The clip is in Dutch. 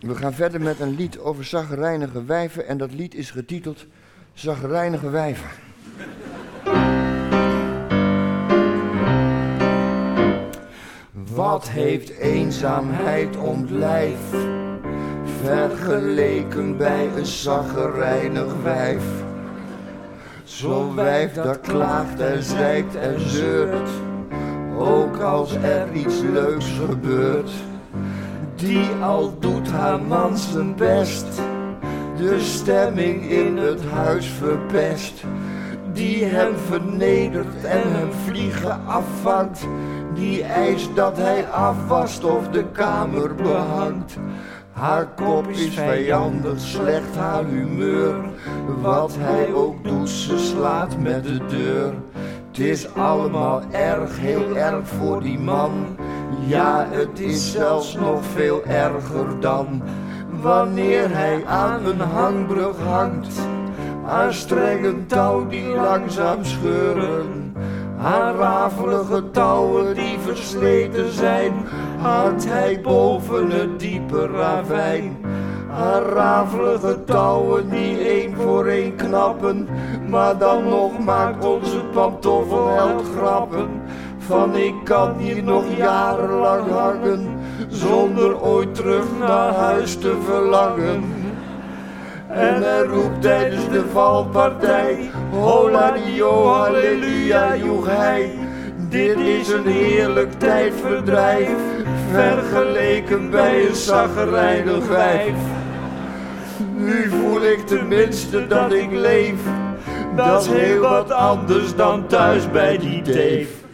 We gaan verder met een lied over chagrijnige wijven en dat lied is getiteld Chagrijnige wijven. Wat heeft eenzaamheid om het lijf, vergeleken bij een chagrijnig wijf? Zo'n wijf dat klaagt en zeikt en zeurt, ook als er iets leuks gebeurt. Die al doet haar man zijn best, de stemming in het huis verpest. Die hem vernedert en hem vliegen afvangt. Die eist dat hij afwast of de kamer behangt. Haar kop is vijandig, slecht haar humeur. Wat hij ook doet, ze slaat met de deur. Het is allemaal erg, heel erg voor die man. Ja, het is zelfs nog veel erger dan wanneer hij aan een hangbrug hangt. Aan strengen touw die langzaam scheuren. Aan rafelige touwen die versleten zijn, hangt hij boven het diepe ravijn. Aan rafelige touwen die één voor één knappen, maar dan nog maakt onze pantoffelheld grappen. Van ik kan hier nog jarenlang hangen, zonder ooit terug naar huis te verlangen. En hij roept tijdens de valpartij, hola dio, halleluja, joeg hij. Dit is een heerlijk tijdverdrijf, vergeleken bij een chagrijnig wijf. Nu voel ik tenminste dat ik leef, dat is heel wat anders dan thuis bij die teef.